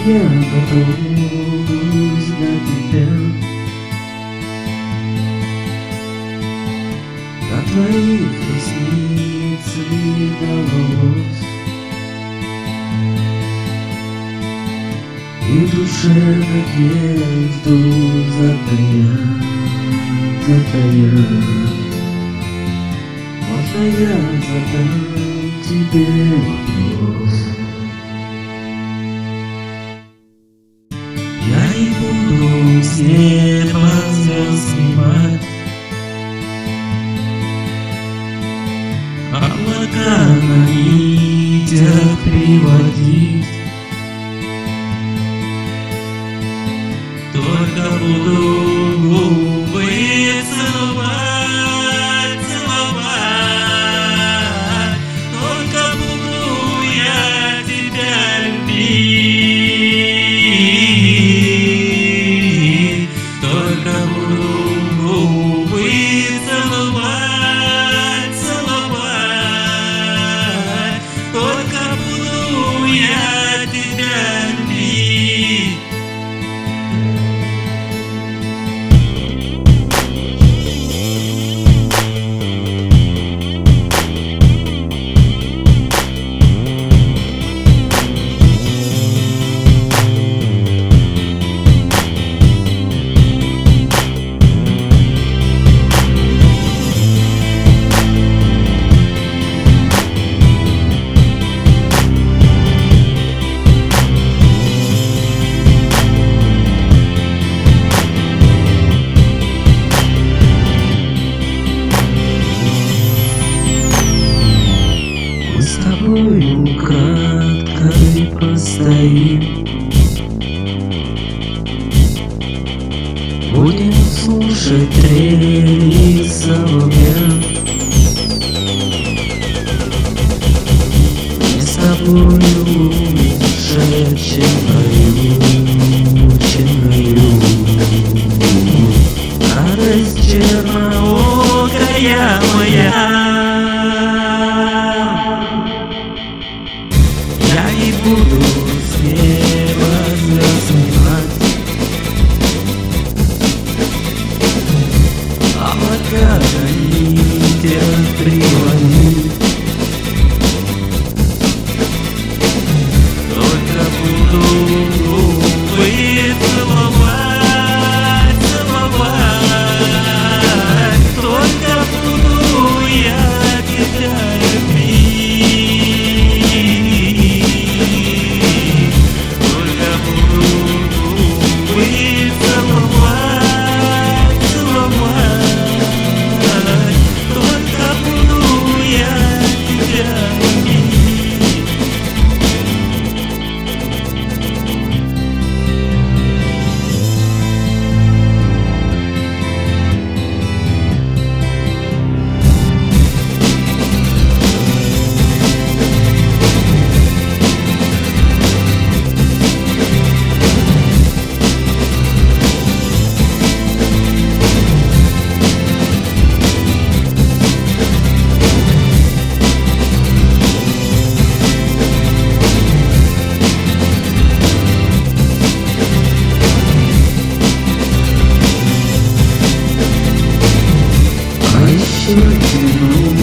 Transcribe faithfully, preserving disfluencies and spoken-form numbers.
я готовлюсь для тебя. До твоих ресниц и до волос, и в душе надежду затая, затая. Можно я задам тебе вопрос? Я не буду с неба звезд снимать, облака на нитях приводить. Только буду губы целовать, целовать. Только буду я тебя любить. Только буду губы целовать, целовать. Только буду я тебя любить. С тобою краткой постоим, будем слушать трели соловья. Мы с тобою шепчем раю, раю. Радость черноокая моя. Я не буду с неба звезд снимать, облака на нитях приводить. Только буду губы целовать, целовать. Только буду я тебя любить. Еще кино